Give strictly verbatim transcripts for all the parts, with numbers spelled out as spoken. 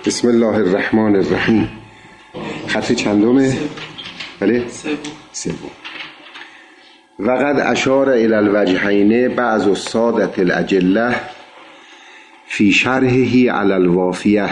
بسم الله الرحمن الرحیم. خط چندمه؟ بله؟ سوم. وقد اشار الی الوجهین بعض السادة الاجله فی شرحه علی الوافیه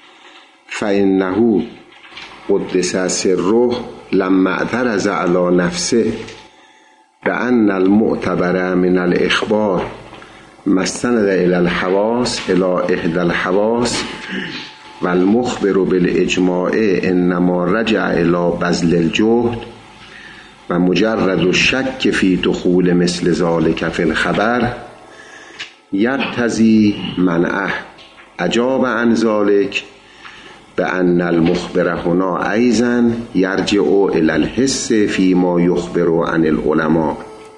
فانه قدس سره لما اعترض علی نفسه بأن المعتبر من الاخبار ما استند الی الحواس الی احدى الحواس والمخبر بالاجماع انما رجع الی بذل الجهد و مجرد الشک فی دخول مثل ذلك فی الخبر یقتضی منعه. اجاب عن ذلك بأن المخبر هنا ایضا یرجع الی الحس فیما یخبر عن العلماء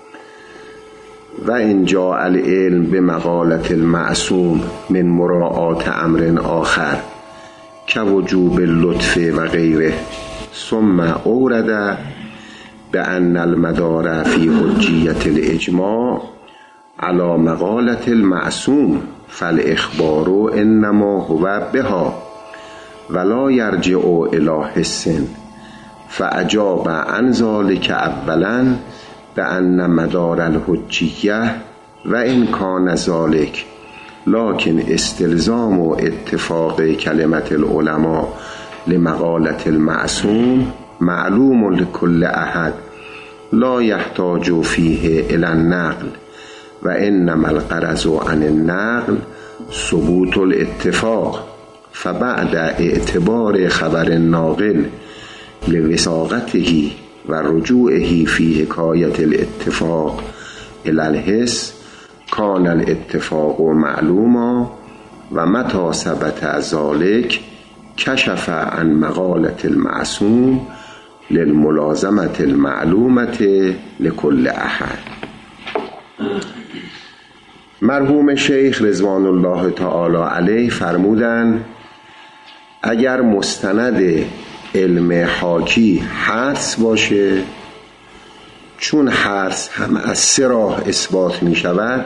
و ان جاء العلم بمقالة المعصوم من مراعات امر آخر كوجوب اللطف و غیره ثم اورد بأن المدار في حجية الإجماع على مقالة المعصوم فالإخبار إنما هو بها ولا يرجع إلى حس. فأجاب عن ذلك أولا بأن مدار الحجية وإن كان ذلك لكن استلزام و اتفاق كلمة العلماء لمقالة المعصوم معلوم لكل أحد لا يحتاج فيه إلى النقل وإنما الغرض عن النقل ثبوت الاتفاق. فبعد اعتبار خبر الناقل لوثاقته و رجوعه في حكاية الاتفاق إلى الحس كان الاتفاق معلوما و متى ثبت ذلك کشف عن مقالة المعصوم للملازمة المعلومة لكل احد. مرحوم شیخ رضوان الله تعالی علیه فرمودن اگر مستند علم حاکی حدس باشه، چون حدس هم از سه راه اثبات می شود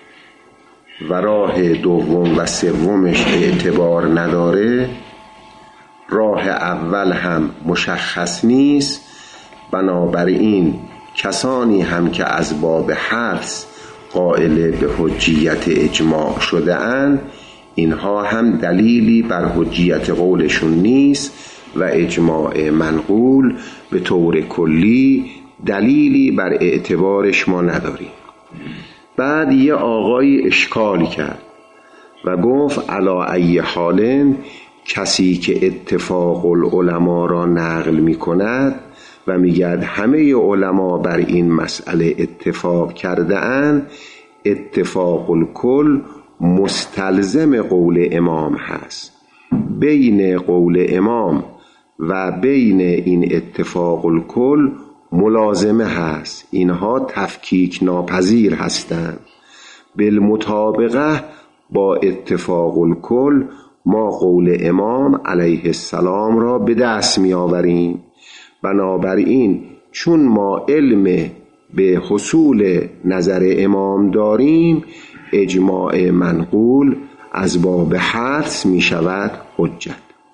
و راه دوم و سومش اعتبار نداره، راه اول هم مشخص نیست، بنابراین کسانی هم که از باب حدس قائل به حجیت اجماع شده اند اینها هم دلیلی بر حجیت قولشون نیست و اجماع منقول به طور کلی دلیلی بر اعتبارش ما نداریم. بعد یه آقای اشکال کرد و گفت علا ای حال کسی که اتفاق العلماء را نقل می کند و میگد همه علما بر این مسئله اتفاق کرده اند، اتفاق الکل مستلزم قول امام هست. بین قول امام و بین این اتفاق الکل ملازمه هست، اینها تفکیک ناپذیر هستند. بالمطابقه با اتفاق الکل ما قول امام علیه السلام را به دست می آوریم. بنابراین چون ما علم به حصول نظر امام داریم، اجماع منقول از باب حدس می شود حجت.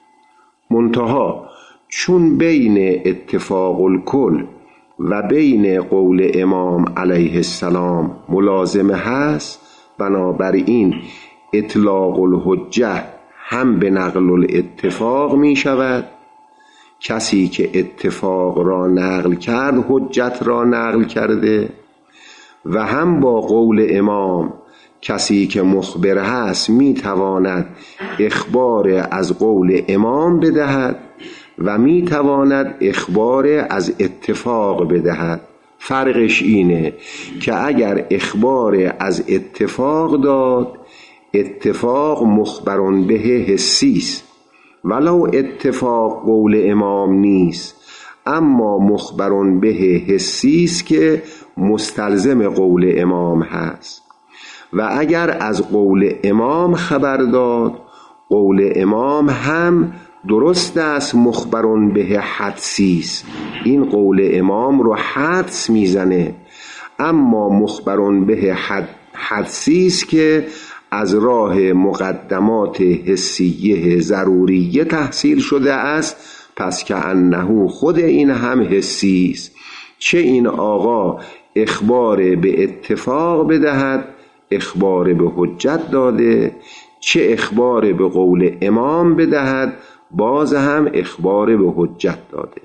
منتها چون بین اتفاق الکل و بین قول امام علیه السلام ملازمه هست، بنابراین اطلاق الحجه هم به نقل الاتفاق می شود. کسی که اتفاق را نقل کرد حجت را نقل کرده، و هم با قول امام کسی که مخبر هست می تواند اخبار از قول امام بدهد و می تواند اخبار از اتفاق بدهد. فرقش اینه که اگر اخبار از اتفاق داد، اتفاق مخبرون به حسی است، ولو اتفاق قول امام نیست، اما مخبرون به حسی است که مستلزم قول امام هست. و اگر از قول امام خبر داد، قول امام هم درست است مخبرون به حدسی است، این قول امام رو حدس میزنه، اما مخبرون به حد حدسی است که از راه مقدمات حسیه ضروریه تحصیل شده است، پس که انه خود این هم حسی است. چه این آقا اخبار به اتفاق بدهد، اخبار به حجت داده، چه اخبار به قول امام بدهد، باز هم اخبار به حجت داده.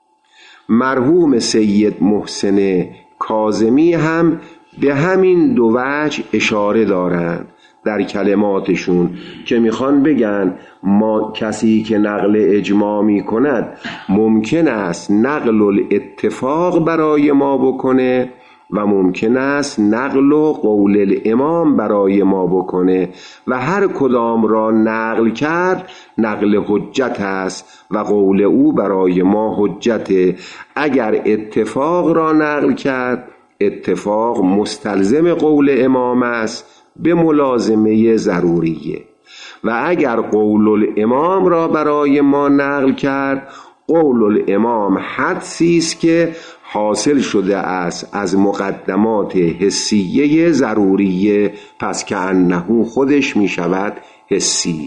مرحوم سید محسن کاظمی هم به همین دو وجه اشاره دارند در کلماتشون که میخوان بگن ما کسی که نقل اجماع میکند ممکن است نقل الاتفاق برای ما بکنه و ممکن است نقل و قول الامام برای ما بکنه و هر کدام را نقل کرد نقل حجت است و قول او برای ما حجته. اگر اتفاق را نقل کرد اتفاق مستلزم قول امام است به ملازمه ضروریه، و اگر قول الامام را برای ما نقل کرد قول الامام حدسی است که حاصل شده است از مقدمات حسیه ضروریه، پس که انه خودش می شود حسی.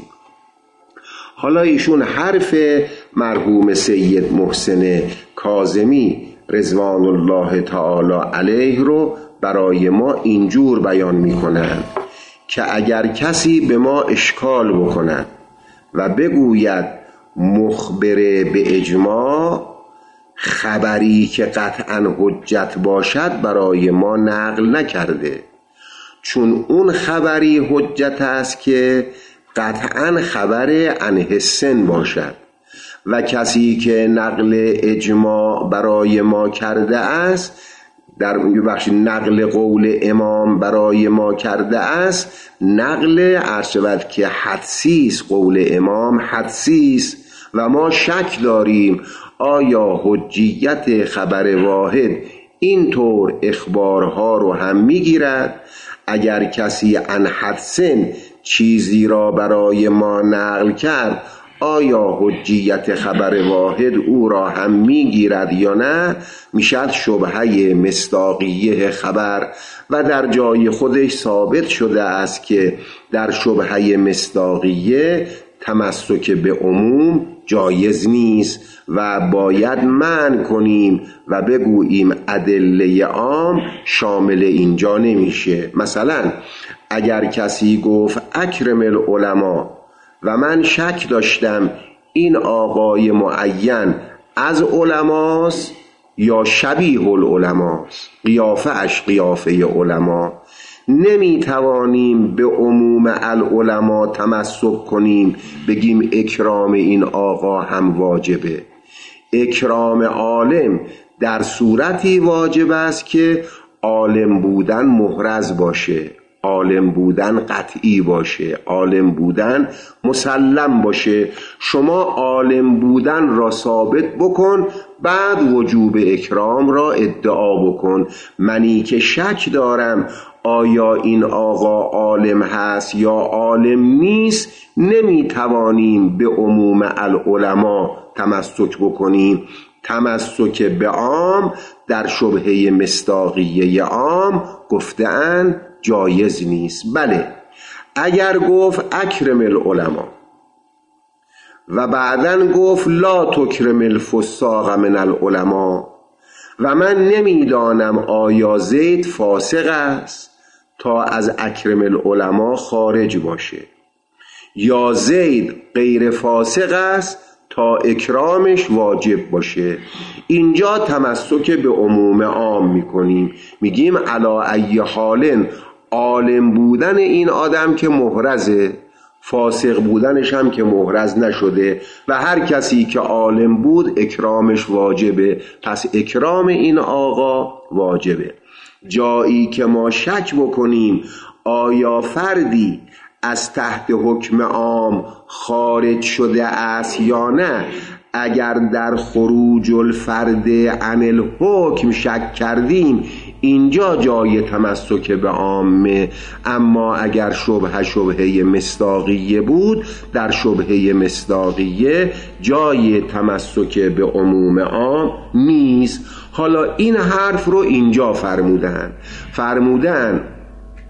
حالا ایشون حرف مرحوم سید محسن کاظمی رضوان الله تعالی علیه رو برای ما اینجور بیان می کنند که اگر کسی به ما اشکال بکند و بگوید مخبر به اجماع خبری که قطعا حجت باشد برای ما نقل نکرده، چون اون خبری حجت است که قطعا خبر عن حسن باشد، و کسی که نقل اجماع برای ما کرده است در بخش نقل قول امام برای ما کرده است نقل عرشبت که حدسی است، قول امام حدسی است و ما شک داریم آیا حجیت خبر واحد اینطور اخبارها رو هم میگیرد. اگر کسی عن حدسن چیزی را برای ما نقل کرد آیا حجیت خبر واحد او را هم میگیرد یا نه، میشد شبهه مصداقیه خبر، و در جای خودش ثابت شده است که در شبهه مصداقیه تمسک به عموم جایز نیست و باید منع کنیم و بگوییم ادله عام شامل اینجا نمیشه. مثلا اگر کسی گفت اکرم العلماء و من شک داشتم این آقای معین از علماست یا شبیه العلماست، قیافه اش قیافه علما، نمی توانیم به عموم العلماء تمسک کنیم بگیم اکرام این آقا هم واجبه. اکرام عالم در صورتی واجب است که عالم بودن محرز باشه، عالم بودن قطعی باشه، عالم بودن مسلم باشه. شما عالم بودن را ثابت بکن بعد وجوب اکرام را ادعا بکن. منی که شک دارم آیا این آقا عالم هست یا عالم نیست نمیتوانیم به عموم العلماء تمسک بکنیم. تمسک به عام در شبهه مصداقیه عام گفتن جایز نیست. بله اگر گفت اکرم العلماء و بعدن گفت لا تکرم الفساق من العلماء و من نمیدانم آیا زید فاسق است تا از اکرم العلماء خارج باشه یا زید غیر فاسق است تا اکرامش واجب باشه، اینجا تمسک به عموم عام میکنیم، میگیم علا ای حال عالم بودن این آدم که محرزه، فاسق بودنش هم که محرز نشده و هر کسی که عالم بود اکرامش واجبه، پس اکرام این آقا واجبه. جایی که ما شک بکنیم آیا فردی از تحت حکم عام خارج شده است یا نه، اگر در خروج الفرد عن الحکم شک کردیم اینجا جای تمسک به عامه. اما اگر شبهه شبهه مصداقیه بود در شبهه مصداقیه جای تمسک به عموم عام نیست. حالا این حرف رو اینجا فرمودن فرمودن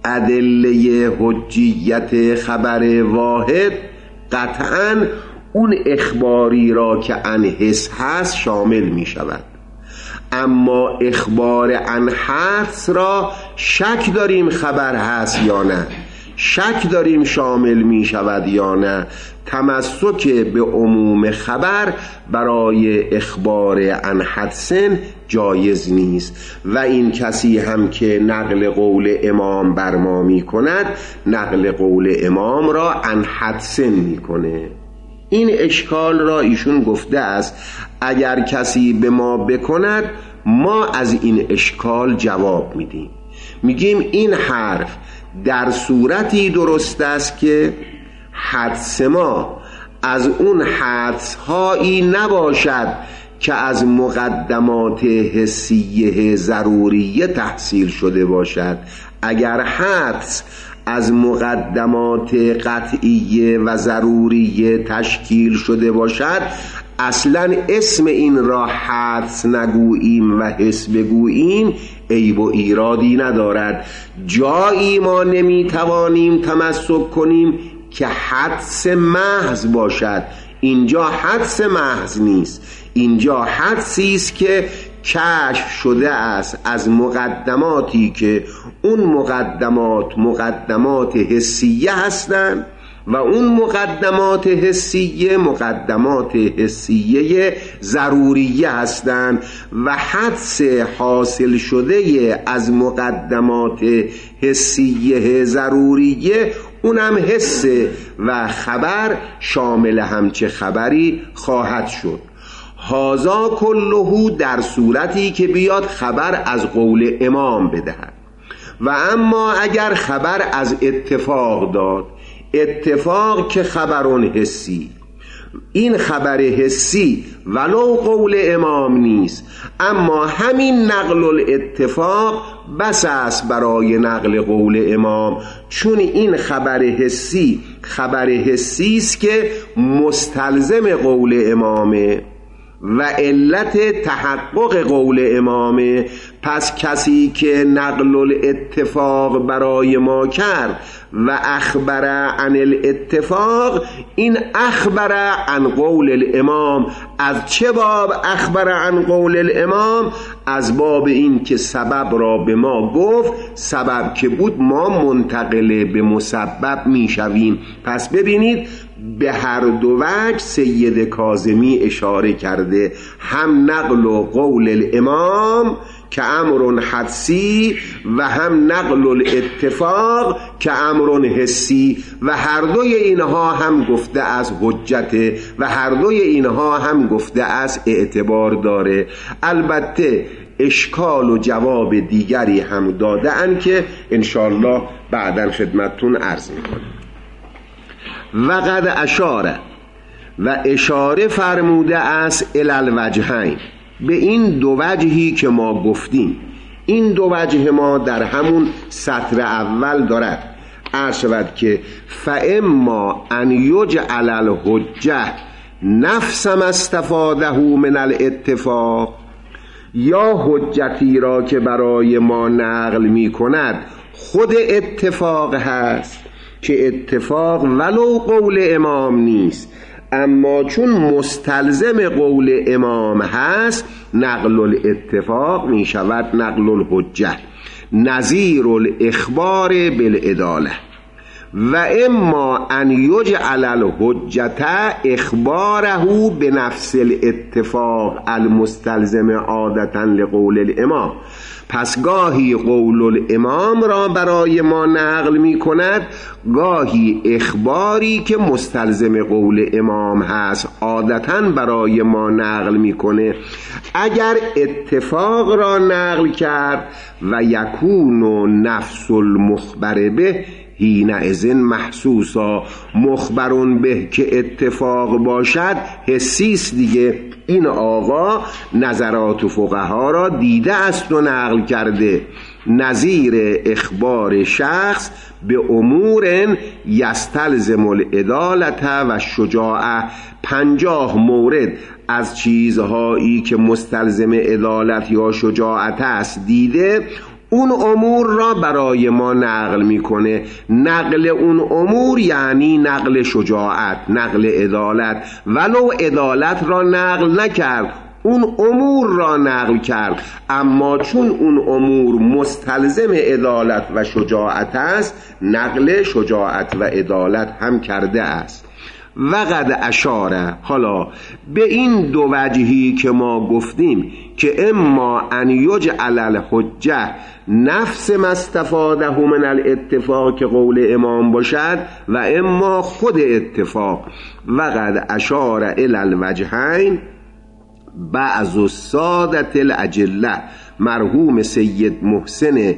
ادله حجیت خبر واحد قطعاً اون اخباری را که عن حس هست شامل می شود، اما اخبار عن حدس را شک داریم خبر هست یا نه، شک داریم شامل می شود یا نه. تمسک به عموم خبر برای اخبار عن حدسن جایز نیست و این کسی هم که نقل قول امام بر ما می کند نقل قول امام را عن حدسن می کنه. این اشکال را ایشون گفته است اگر کسی به ما بکند ما از این اشکال جواب میدیم، میگیم این حرف در صورتی درست است که حدس ما از اون حدس هایی نباشد که از مقدمات حسیه ضروریه تحصیل شده باشد. اگر حدس از مقدمات قطعیه و ضروریه تشکیل شده باشد اصلا اسم این را حدس نگوییم و حس بگوییم عیب و ایرادی ندارد. جایی ما نمیتوانیم تمسک کنیم که حدس محض باشد، اینجا حدس محض نیست، اینجا حدسی است که کشف شده است از مقدماتی که اون مقدمات مقدمات حسیه هستند و اون مقدمات حسیه مقدمات حسیه ضروریه هستند و حدس حاصل شده از مقدمات حسیه ضروریه اونم حس و خبر شامل همچه خبری خواهد شد. هازا کلهو در صورتی که بیاد خبر از قول امام بدهد. و اما اگر خبر از اتفاق داد، اتفاق که خبرون حسی، این خبر حسی ولو قول امام نیست اما همین نقل الاتفاق بس است برای نقل قول امام، چون این خبر حسی خبر حسی است که مستلزم قول امامه و علت تحقق قول امامه. پس کسی که نقل الاتفاق برای ما کرد و اخبر عن الاتفاق، این اخبر عن قول الامام. از چه باب اخبر عن قول الامام؟ از باب این که سبب را به ما گفت، سبب که بود ما منتقل به مسبب می شویم. پس ببینید به هر دو وجه سید کاظمی اشاره کرده، هم نقل و قول الامام که امر حدسی و هم نقل الاتفاق که امر حسی، و هر دوی اینها هم گفته از حجت و هر دوی اینها هم گفته از اعتبار داره. البته اشکال و جواب دیگری هم داده ان که انشاءالله بعداً خدمتتون عرض میکنم. و قد اشاره و اشاره فرموده است الی الوجهین، به این دو وجهی که ما گفتیم. این دو وجه ما در همون سطر اول دارد. عرض شود که فاما ان یجعل الحجه نفس ما استفاده من الاتفاق، یا حجتی را که برای ما نقل می کند خود اتفاق هست که اتفاق ولو قول امام نیست، اما چون مستلزم قول امام هست نقل الاتفاق می شود نقل الحجه، نظیر الاخبار بالعداله. و اما ان یجعل الحجه اخباره به نفس الاتفاق المستلزم عادتا لقول الامام. پس گاهی قول الامام را برای ما نقل می کند، گاهی اخباری که مستلزم قول امام هست عادتا برای ما نقل می کنه. اگر اتفاق را نقل کرد و یکون نفس المخبر به حینئذ محسوسا، مخبرون به که اتفاق باشد حسیست دیگه. این آقا نظرات فقها را دیده است و نقل کرده. نظیر اخبار شخص به امور یستلزم العدالت و شجاعه، پنجاه مورد از چیزهایی که مستلزم عدالت یا شجاعت است دیده. اون امور را برای ما نقل میکنه. نقل اون امور یعنی نقل شجاعت، نقل عدالت. ولو عدالت را نقل نکرد، اون امور را نقل کرد، اما چون اون امور مستلزم عدالت و شجاعت است، نقل شجاعت و عدالت هم کرده است. وقد اشاره، حالا به این دو وجهی که ما گفتیم که اما ان یجعل الحجه نفس ما استفاده من الاتفاق که قول امام باشد و اما خود اتفاق. وقد اشاره الی الوجهین بعض السادة الاجله مرحوم سید محسن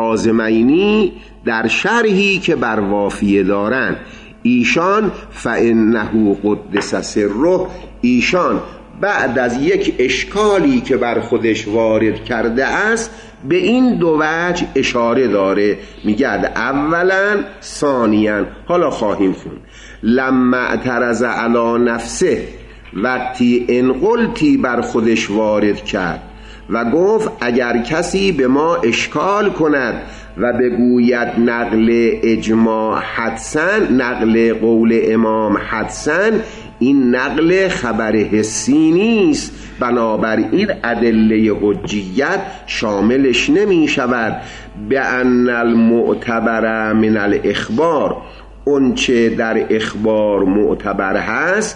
کاظمینی در شرحی که بر وافیه دارند، ایشان فانه قدس سره، ایشان بعد از یک اشکالی که بر خودش وارد کرده است به این دو وجه اشاره داره. میگه اولا ثانیا، حالا خواهیم خوند. لما اعترض علی نفسه، وقتی انقلتی بر خودش وارد کرد و گفت اگر کسی به ما اشکال کند و بگوید نقل اجماع حدساً، نقل قول امام حدساً، این نقل خبر حسی نیست، بنابراین ادله حجیت شاملش نمی شود. به ان المعتبر من الاخبار، اون چه در اخبار معتبر هست،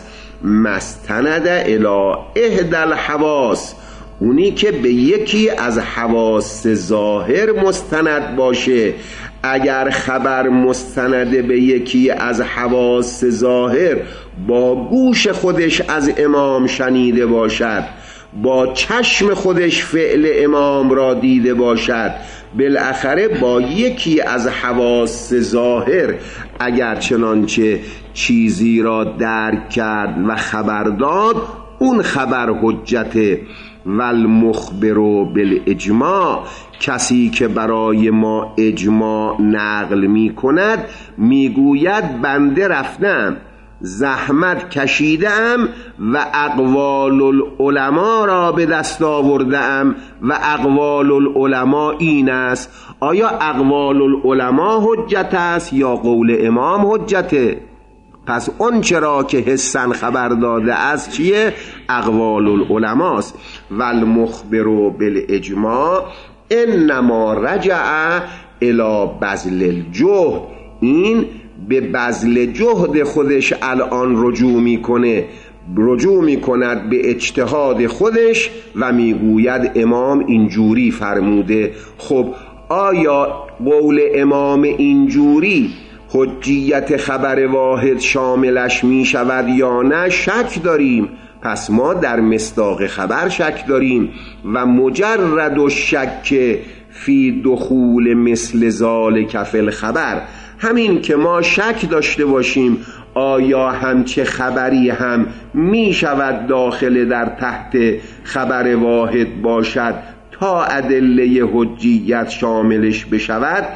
مستند الی احدى الحواس، اونی که به یکی از حواس ظاهر مستند باشه. اگر خبر مستند به یکی از حواس ظاهر با گوش خودش از امام شنیده باشد، با چشم خودش فعل امام را دیده باشد، بالاخره با یکی از حواس ظاهر اگر چنانچه چیزی را درک کرد و خبر داد، اون خبر حجته. والمخبر بالاجماع، کسی که برای ما اجماع نقل می کند میگوید بنده رفتم، زحمت کشیدم و اقوال العلماء را به دست آوردم و اقوال العلماء این است. آیا اقوال العلماء حجت است یا قول امام حجته؟ پس اون چرا که حسن خبر داده است چیه؟ اقوال العلماء است. والمخبر بالاجماع انما رجع الی بذل الجهد، این به بذل جهد خودش الان رجوع میکنه، رجوع میکند به اجتهاد خودش و میگوید امام اینجوری فرموده. خب آیا قول امام اینجوری حجیت خبر واحد شاملش می شود یا نه؟ شک داریم. پس ما در مصداق خبر شک داریم و مجرد و شک فی دخول مثل ذالک فی الخبر، همین که ما شک داشته باشیم آیا همچه خبری هم می شود داخل در تحت خبر واحد باشد تا ادله حجیت شاملش بشود،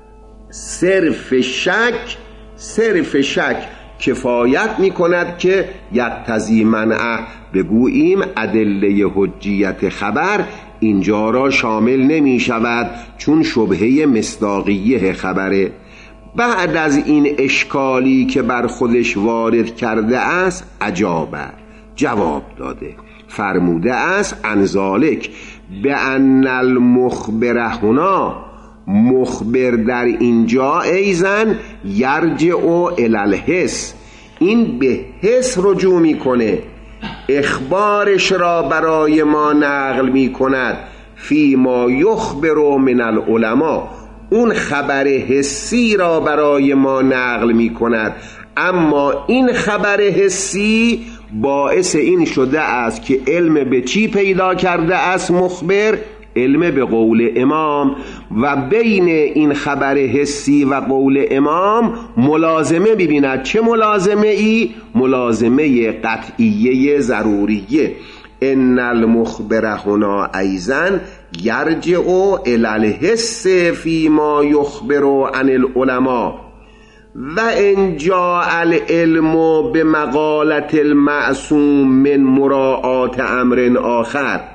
صرف شک صرف شک کفایت می کند که یقتضی منعه، بگوییم ادله حجیت خبر اینجا را شامل نمی شود چون شبهه مصداقیه خبره. بعد از این اشکالی که بر خودش وارد کرده است عجابه، جواب داده، فرموده است انذالک به ان المخبر هنا، مخبر در اینجا ایزن یرجع الی الحس، این به حس رجوع میکنه، اخبارش را برای ما نقل میکند. فی ما یخبر من العلماء، اون خبر حسی را برای ما نقل میکند، اما این خبر حسی باعث این شده است که علم به چی پیدا کرده است؟ مخبر علم به قول امام، و بین این خبر حسی و قول امام ملازمه ببیند. چه ملازمه ای؟ ملازمه قطعیه ضروریه. ان المخبر هنا ایزن یرجع الی الحس فی ما یخبر عن العلماء و ان جاء العلم بمقالة المعصوم من مراعات امر آخر،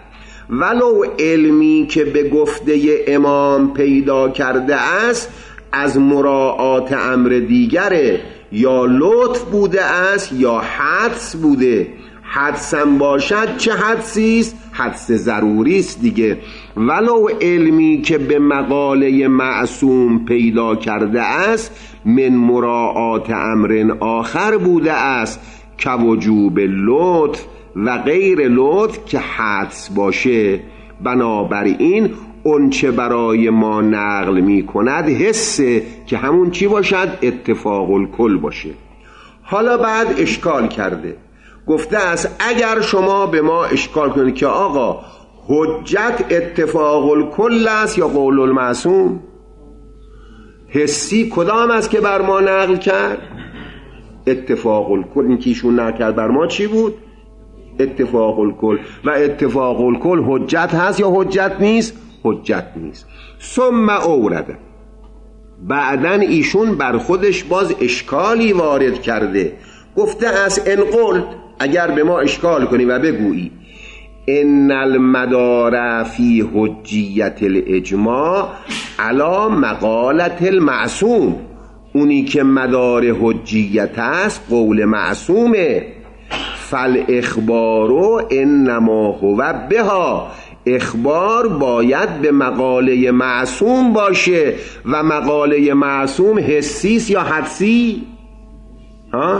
ولو علمی که به گفته امام پیدا کرده است از مراعات امر دیگره، یا لطف بوده است یا حدس بوده. حدسم باشد چه حدسی است؟ حدس ضروری است دیگه. ولو علمی که به مقاله معصوم پیدا کرده است من مراعات امر آخر بوده است که وجوب لطف و غیر لطف که حدس باشه. بنابراین اون چه برای ما نقل می کند حسه که همون چی باشد؟ اتفاق الکل باشه. حالا بعد اشکال کرده، گفته است اگر شما به ما اشکال کنید که آقا حجت اتفاق الکل است یا قول المعصوم، حسی کدام است که بر ما نقل کرد؟ اتفاق الکل. این که ایشون نقل کرد بر ما چی بود؟ اتفاق الکل. و اتفاق الکل حجت هست یا حجت نیست؟ حجت نیست. ثم اورده، بعدن ایشون بر خودش باز اشکالی وارد کرده، گفته است ان قلت، اگر به ما اشکال کنی و بگویی ان المدار فی حجیت الاجماع علی مقالت المعصوم، اونی که مدار حجیت است قول معصومه، فالاخبار انما هو بها، اخبار باید به مقاله معصوم باشه و مقاله معصوم حسی است یا حدسی؟ ها؟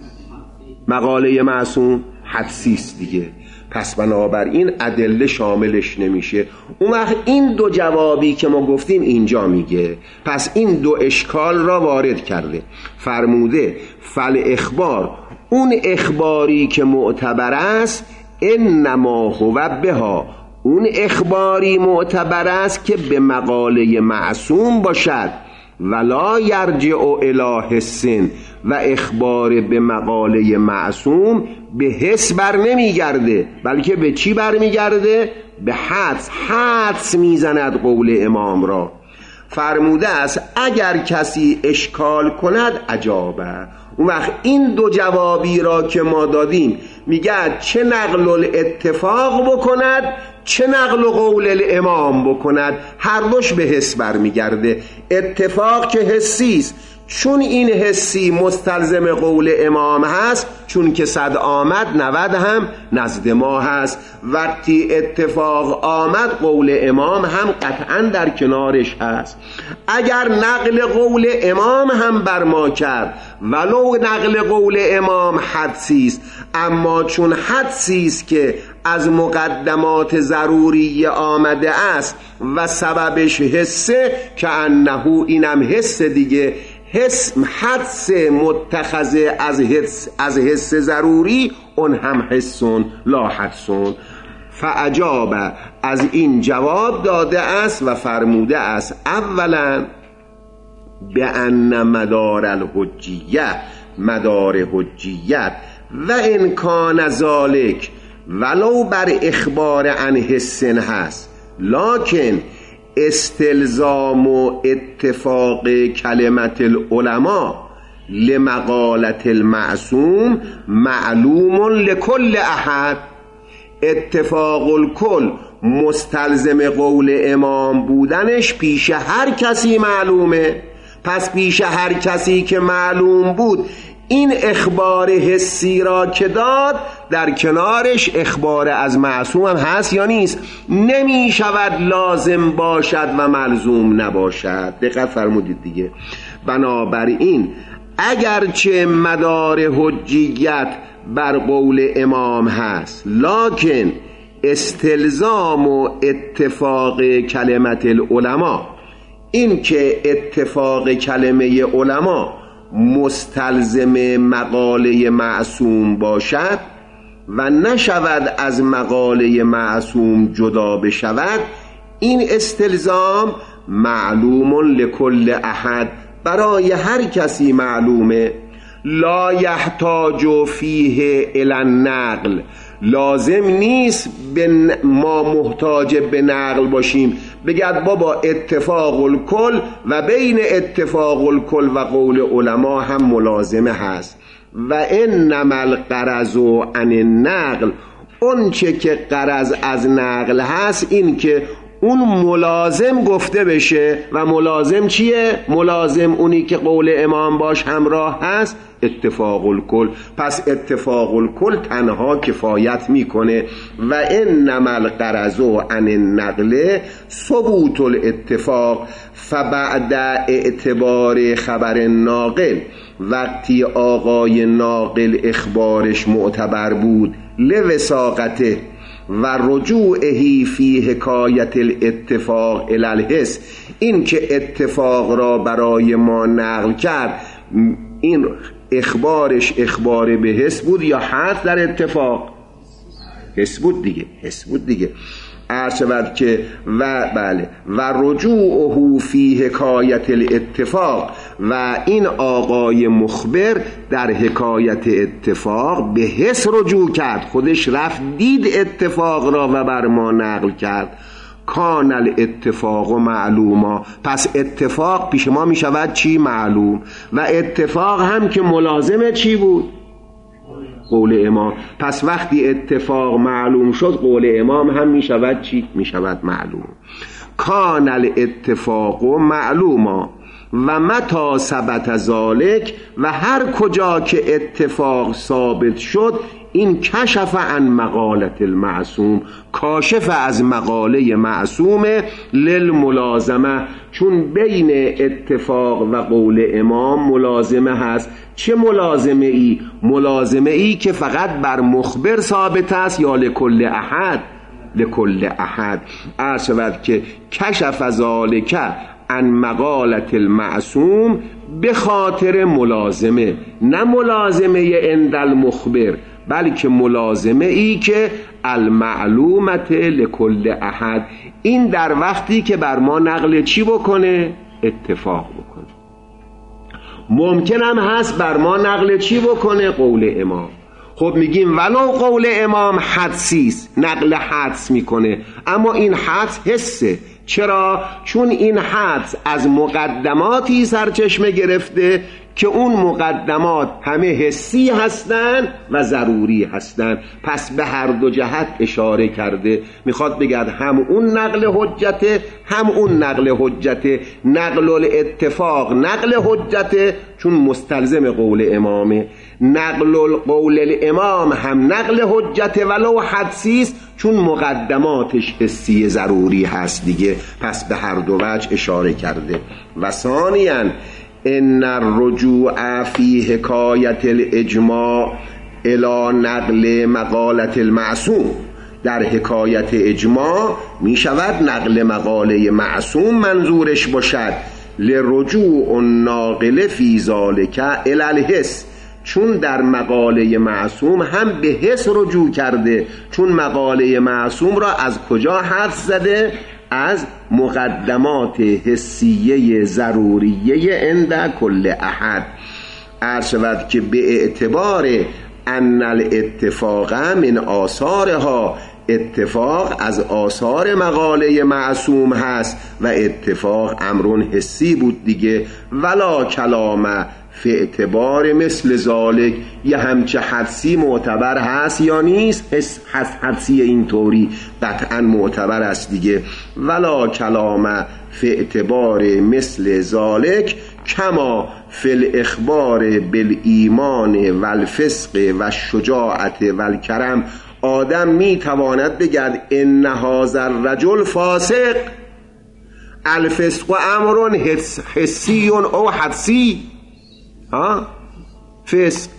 مقاله معصوم حدسی است دیگه. پس بنابراین ادله شاملش نمیشه. اون وقت این دو جوابی که ما گفتیم اینجا میگه، پس این دو اشکال را وارد کرده. فرموده فل اخبار، اون اخباری که معتبر است انما هو بها، اون اخباری معتبر است که به مقاله معصوم باشد، ولا یرجع الی حسن، و اخبار به مقاله معصوم به حس بر نمیگرده، بلکه به چی بر میگرده؟ به حدس. حدس میزند قول امام را. فرموده است اگر کسی اشکال کند عجابه. اون وقت این دو جوابی را که ما دادیم میگه چه نقل الاتفاق بکند چه نقل قول الامام بکند، هر دوش به حس برمیگرده. اتفاق که حسی است، چون این حسی مستلزم قول امام هست، چون که صد آمد نود هم نزد ما هست. وقتی اتفاق آمد قول امام هم قطعا در کنارش هست. اگر نقل قول امام هم بر ما کرد، ولو نقل قول امام حدسی است، اما چون حدسی است که از مقدمات ضروری آمده است و سببش حسه، که انه اینم حس دیگه، حس حدس متخذ از حس از حس ضروری، اون هم حسون لا حدسون. فعجاب، از این جواب داده است و فرموده است اولا به ان مدار الحجیه، مدار حجیت و امکان ذالک ولو بر اخبار عن حسن هست، لکن استلزام و اتفاق کلمت العلماء لمقالت المعصوم معلوم لکل احد. اتفاق الکل مستلزم قول امام بودنش پیش هر کسی معلومه. پس پیش هر کسی که معلوم بود، این اخبار حسی را که داد در کنارش اخبار از معصوم هم هست یا نیست؟ نمی شود لازم باشد و ملزوم نباشد. دقت فرمودید دیگه. بنابراین اگرچه مدار حجیت بر قول امام هست، لکن استلزام و اتفاق کلمت العلماء، این که اتفاق کلمه علما مستلزم مقاله معصوم باشد و نشود از مقاله معصوم جدا بشود، این استلزام معلوم لکل احد، برای هر کسی معلومه. لا یحتاج فیه الی النقل، لازم نیست به ما محتاج به نقل باشیم بگد بابا اتفاق الکل و بین اتفاق الکل و قول علما هم ملازمه هست. و انما الغرض عن النقل، اون چه که غرض از نقل هست این که اون ملازم گفته بشه. و ملازم چیه؟ ملازم اونی که قول امام باش همراه هست اتفاق الکل. پس اتفاق الکل تنها کفایت میکنه. و انما الغرض عن النقل ثبوت الاتفاق فبعد اعتبار خبر ناقل. وقتی آقای ناقل اخبارش معتبر بود لوثاقته و رجوعهی فی حکایت الاتفاق الی الحس، این که اتفاق را برای ما نقل کرد این اخبارش اخبار به حس بود یا حس در اتفاق؟ حس بود دیگه، حس بود دیگه. عرض شود که و بله و رجوعه فی حکایت الاتفاق، و این آقای مخبر در حکایت اتفاق به حس رجوع کرد، خودش رفت دید اتفاق را و بر ما نقل کرد. کان الاتفاق معلوما، پس اتفاق پیش ما می شود چی؟ معلوم. و اتفاق هم که ملازم چی بود؟ قول امام. پس وقتی اتفاق معلوم شد قول امام هم می شود چی؟ می شود معلوم. کان الاتفاق معلوما و متی ثبت ذالک، و هر کجا که اتفاق ثابت شد این کشف عن مقالت المعصوم، کاشف از مقاله معصوم للملازمه، چون بین اتفاق و قول امام ملازمه هست. چه ملازمه ای؟ ملازمه ای که فقط بر مخبر ثابت است یا لکل احد؟ لکل احد. عرض شود که کشف ذالک عن مقالت المعصوم به خاطر ملازمه، نه ملازمه عند المخبر، بلکه ملازمه ای که المعلومت لکل احد، این در وقتی که بر ما نقل چی بکنه؟ اتفاق بکنه. ممکن هم هست بر ما نقل چی بکنه؟ قول امام. خب میگیم ولو قول امام حدسیست، نقل حدس میکنه، اما این حدس حسه. چرا؟ چون این حدس از مقدماتی سرچشمه گرفته که اون مقدمات همه حسی هستن و ضروری هستن. پس به هر دو جهت اشاره کرده. میخواد بگد هم اون نقل حجته هم اون نقل حجته. نقل الاتفاق نقل حجته چون مستلزم قول امامه، نقل قول الامام هم نقل حجته ولو حدسیست چون مقدماتش حسی ضروری هست دیگه. پس به هر دو وجه اشاره کرده. و ثانیاً ان الرجوع فی حکایت الاجماع الی نقل مقالت المعصوم، در حکایت اجماع می شود نقل مقاله معصوم منظورش باشد. لرجوع الناقل فی ذالک الی الحس، چون در مقاله معصوم هم به حس رجوع کرده، چون مقاله معصوم را از کجا حدس زده؟ از مقدمات حسیه ضروریه عند کل احد. عرض شود که به اعتبار ان الاتفاق من آثارها، اتفاق از آثار مقاله معصوم هست و اتفاق امرون حسی بود دیگه. ولا کلام فی اعتبار مثل ذالک، یه همچه حدسی معتبر هست یا نیست؟ حدسی اینطوری قطعا معتبر است دیگه. ولا کلام فی اعتبار مثل ذالک کما فی الاخبار بالایمان والفسق والشجاعت والکرم. آدم می تواند بگد ان هذا الرجل فاسق، الفسق امر حسی او حدسی. ها فسق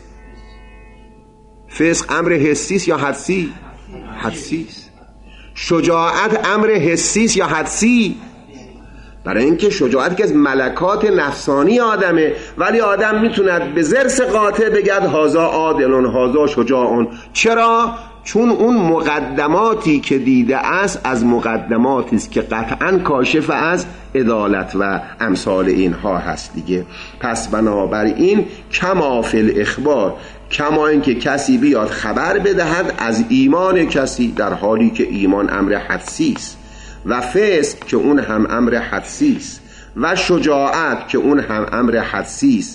فسق امر حسیست یا حدسی؟ حدسیست. شجاعت امر حسیست یا حدسی؟ برای اینکه شجاعت که از ملکات نفسانی آدمه، ولی آدم میتوند به ضرس قاطع بگد هازا عادلون هازا شجاعون. چرا؟ چون اون مقدماتی که دیده است از مقدماتی است که قطعا کاشف از عدالت و امثال اینها هست دیگه. پس بنابراین کما فی الاخبار، کما اینکه کسی بیاد خبر بدهد از ایمان کسی در حالی که ایمان امر حدسی است، و فسق که اون هم امر حدسی است، و شجاعت که اون هم امر حدسی است،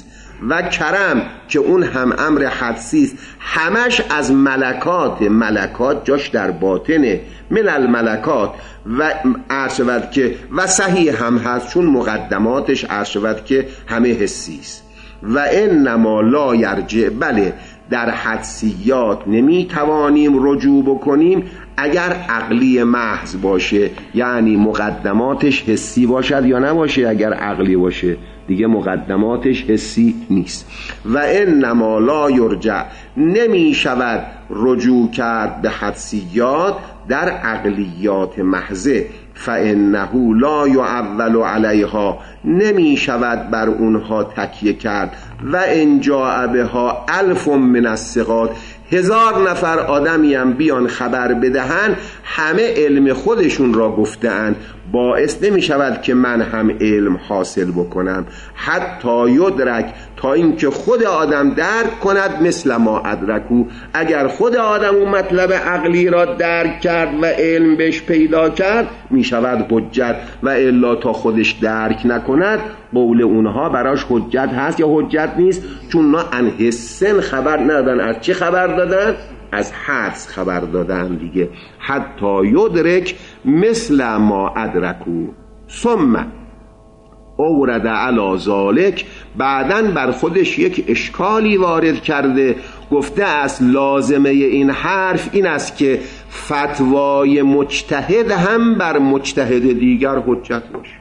و کرم که اون هم امر حدسی است، همش از ملکات. ملکات جاش در باطنه، من الملکات و عرشود که و صحیح هم هست چون مقدماتش عرشود که همه حسی است. و انما لا یرجع، بله در حدسیات نمی توانیم رجوع بکنیم اگر عقلی محض باشه، یعنی مقدماتش حسی باشد یا نباشه. اگر عقلی باشه دیگه مقدماتش حسی نیست. و انما لا یرجع، نمی شود رجوع کرد به حدسیات در عقلیات محضه. فانه لا یعول علیها، نمی شود بر اونها تکیه کرد. و ان جاء بها الف من الثقات، هزار نفر آدمی هم بیان خبر بدهن همه علم خودشون را گفتند، باعث نمی شود که من هم علم حاصل بکنم. حتی یدرک، تا اینکه خود آدم درک کند، مثل ما ادرکو، اگر خود آدم اون مطلب عقلی را درک کرد و علم بهش پیدا کرد می شود حجت. و الا تا خودش درک نکند قول اونها براش حجت هست یا حجت نیست، چون اونا ان حسن خبر ندادن. از چه خبر دادن؟ از حدس خبر دادن دیگه. حتی یدرک مثل ما ادرکو. ثم اورد علی ذالک، بعدن بر خودش یک اشکالی وارد کرده، گفته است لازمه این حرف این است که فتوای مجتهد هم بر مجتهد دیگر حجت باشه.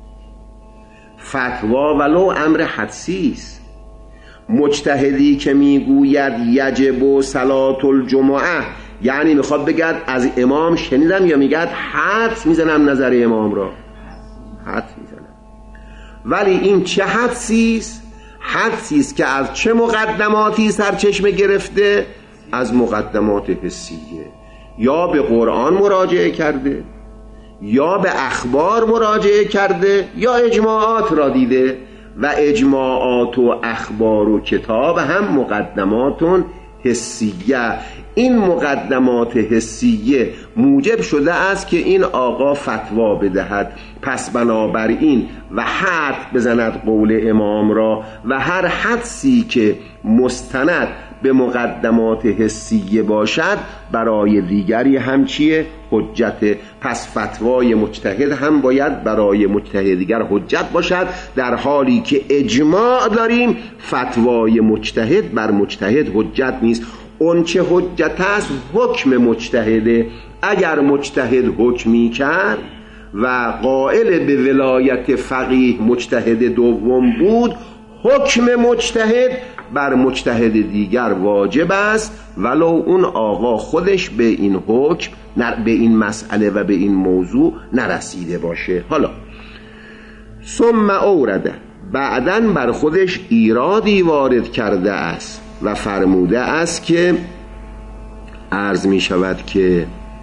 فتوا ولو امر حدسی است. مجتهدی که میگوید یجب صلاة الجمعه، یعنی میخواد بگد از امام شنیدم یا میگد حدس میزنم نظر امام را؟ حدس میزنم. ولی این چه حدسی است؟ حدسی است که از چه مقدماتی سرچشمه گرفته؟ از مقدمات حسیه. یا به قرآن مراجعه کرده، یا به اخبار مراجعه کرده، یا اجماعات را دیده. و اجماعات و اخبار و کتاب هم مقدمات حسیه. این مقدمات حسیه موجب شده است که این آقا فتوا بدهد. پس بنابراین و حد بزند قول امام را، و هر حدسی که مستند به مقدمات حسیه باشد برای دیگری هم چیه؟ حجت. پس فتوای مجتهد هم باید برای مجتهد دیگر حجت باشد، در حالی که اجماع داریم فتوای مجتهد بر مجتهد حجت نیست. اون چه حجت است؟ حکم مجتهده. اگر مجتهد حکمی کرد و قائل به ولایت فقیه مجتهد دوم بود، حکم مجتهد بر مجتهد دیگر واجب است، ولو اون آقا خودش به این حکم، به این مسئله و به این موضوع نرسیده باشه. حالا ثم اورده، بعدن بر خودش ایرادی وارد کرده است و فرموده است که عرض می شود که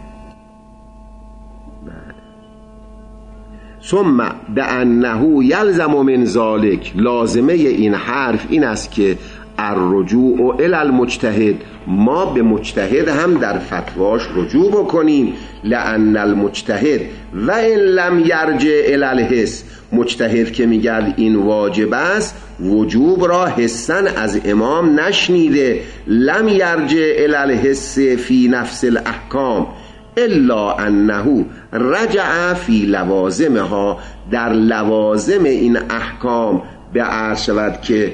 ثم بأنه یلزم من ذلک، لازمه این حرف این است که الرجوع الی المجتهد، ما به مجتهد هم در فتواش رجوع بکنیم. لأن المجتهد و ان لم یرجع الی الحس، مجتهد که میگرد این واجب است وجوب را حسن از امام نشنیده. لم یرجع الی الحس فی نفس الاحکام الا انه رجع فی لوازمها، در لوازم این احکام به عرض شود که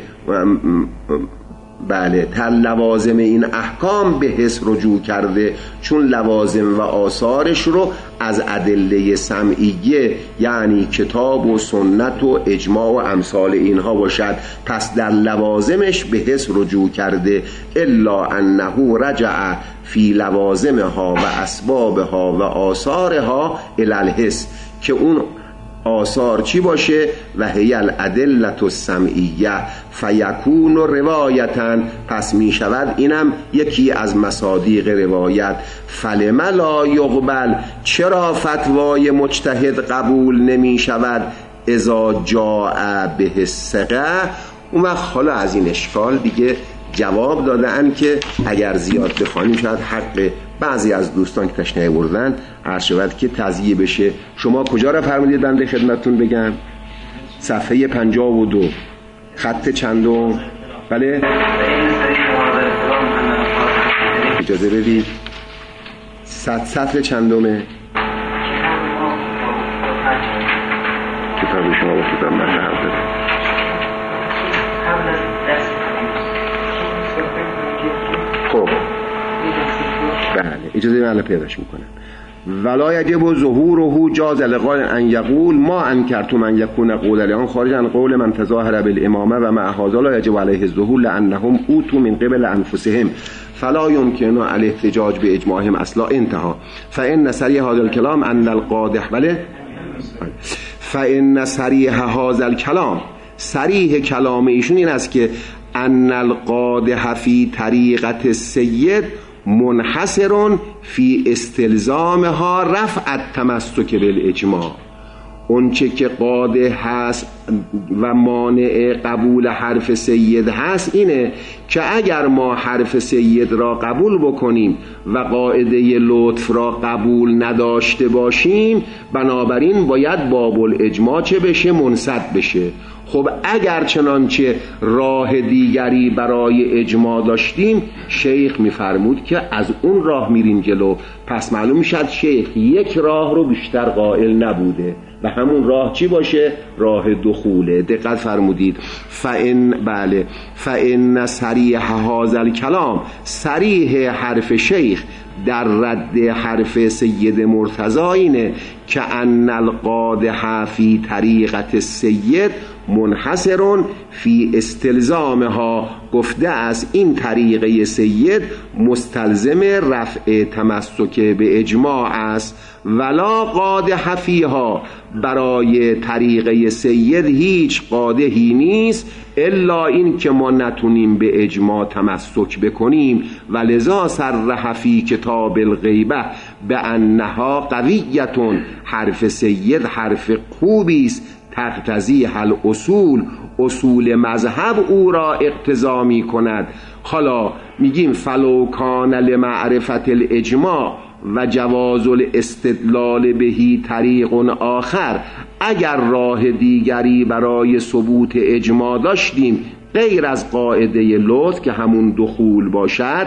بله در لوازم این احکام به حس رجوع کرده، چون لوازم و آثارش رو از ادله سمعیه یعنی کتاب و سنت و اجماع و امثال اینها باشد. پس در لوازمش به حس رجوع کرده. الا انه رجع فی لوازمها و اسبابها و آثارها الی الحس، که اون آثار چی باشه؟ و هی الادله السمعیه فیکون روایتا، پس می شود اینم یکی از مصادیق روایت. فلم لا یقبل، چرا فتوای مجتهد قبول نمی شود؟ اذا جاء به الثقه. اون وقت حالا از این اشکال دیگه جواب دادن که اگر زیاد بخوانیم شاید حق بعضی از دوستان که تشنه بردن عرض شود که تضییع بشه. شما کجا را فرمودید بنده خدمتتون بگم؟ صفحه پنجاه و دو. خط چندم؟ بله اجازه بدید. صد سطر چندمه؟ کتاب شما با کتاب من فرق داره. خب بله اجازه من پیداش میکنم. ولا یجب ظهوره جاز لقاء ان یقول ما انکرتم ان یکون قول الان خارج عن قول من تظاهر بالامامه و مع هذا لا یجب علیه الظهور لانهم اوتوا من قبل انفسهم فلا يمكن الاحتجاج باجماعهم اصلا انتهى. فان صریح هذا الكلام ان القادح بله فان صریح هذا الكلام صریح کلام ایشون این است که ان القادح فی طریقت السید منحصر فی استلزامها رفع التمسک بالاجماع. اون چه که قادح هست و مانع قبول حرف سید هست اینه که اگر ما حرف سید را قبول بکنیم و قاعده لطف را قبول نداشته باشیم بنابراین باید باب الاجماع چه بشه؟ منسد بشه. خب اگر چنانچه راه دیگری برای اجماع داشتیم شیخ میفرمود که از اون راه میریم جلو. پس معلوم میشد شیخ یک راه رو بیشتر قائل نبوده و همون راه چی باشه؟ راه دخوله. دقت فرمودید. فان بله فان صریح هذا الکلام صریح حرف شیخ در رد حرف سید مرتضی اینه که ان القادح فی طریقت السید منحصر فی استلزامها. گفته است این طریقه سید مستلزم رفع تمسک به اجماع است. ولا قادح فیها برای طریقه سید هیچ قادحی نیست الا این که ما نتونیم به اجماع تمسک بکنیم. ولذا صرح فی کتاب الغیبه به انها قویتون حرف سید حرف خوبی است تقتضی حل اصول اصول مذهب او را اقتضا می کند. حالا میگیم فلو کان لمعرفت الاجماع و جواز الاستدلال بهی طریق آخر، اگر راه دیگری برای ثبوت اجماع داشتیم غیر از قاعده لطف که همون دخول باشد،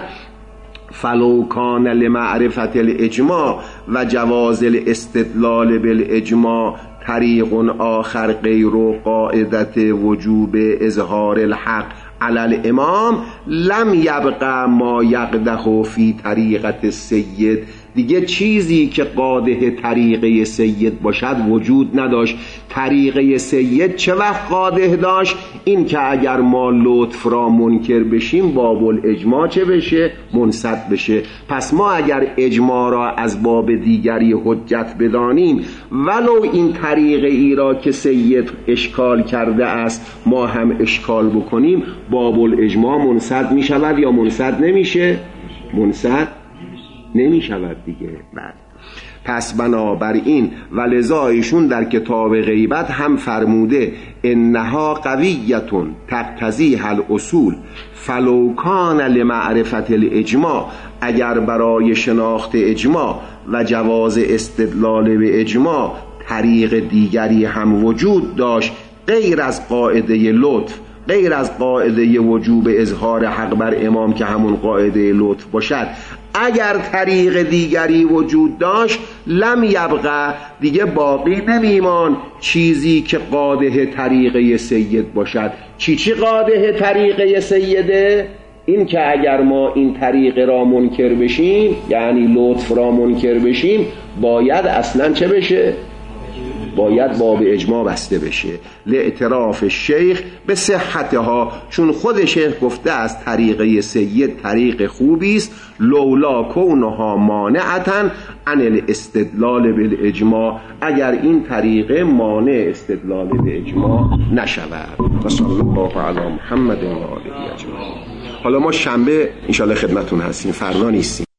فلو کان لمعرفت الاجماع و جواز الاستدلال بالاجماع طریق آخر غیر قاعدت وجوب اظهار الحق علی الامام لم یبقى ما یقدح فی طریقت السید. دیگه چیزی که قادح طریقه سید باشد وجود نداشت. طریقه سید چه وقت قادح داشت؟ این که اگر ما لطف را منکر بشیم باب الاجماع چه بشه؟ منسد بشه. پس ما اگر اجماع را از باب دیگری حجت بدانیم ولو این طریقه ای را که سید اشکال کرده است ما هم اشکال بکنیم باب الاجماع منسد می شود یا منسد نمیشه؟ منسد نمی شود دیگه. بعد پس بنابراین ولذا ایشون در کتاب غیبت هم فرموده انها قویتون تقتضی حل اصول فلو کان لمعرفت الاجماع، اگر برای شناخت اجماع و جواز استدلال به اجماع طریق دیگری هم وجود داشت غیر از قاعده لطف، غیر از قاعده وجوب اظهار حق بر امام که همون قاعده لطف باشد، اگر طریق دیگری وجود داشت لم یبقى دیگه باقی نمیمان چیزی که قاده طریقه سید باشد. چی چی قاده طریقه سیده؟ این که اگر ما این طریقه را منکر بشیم یعنی لطف را منکر بشیم باید اصلا چه بشه؟ باید باب اجماع بسته بشه لاعتراف شیخ به صحتها، چون خود شیخ گفته است طریقه سید طریق خوبی است لولا کونها مانعتن عن الاستدلال بالاجماع، اگر این طریقه مانع استدلال به اجماع نشود. و صلی الله علی محمد و آله اجمعین. حالا ما شنبه انشالله خدمتون هستیم، فردا نیستیم.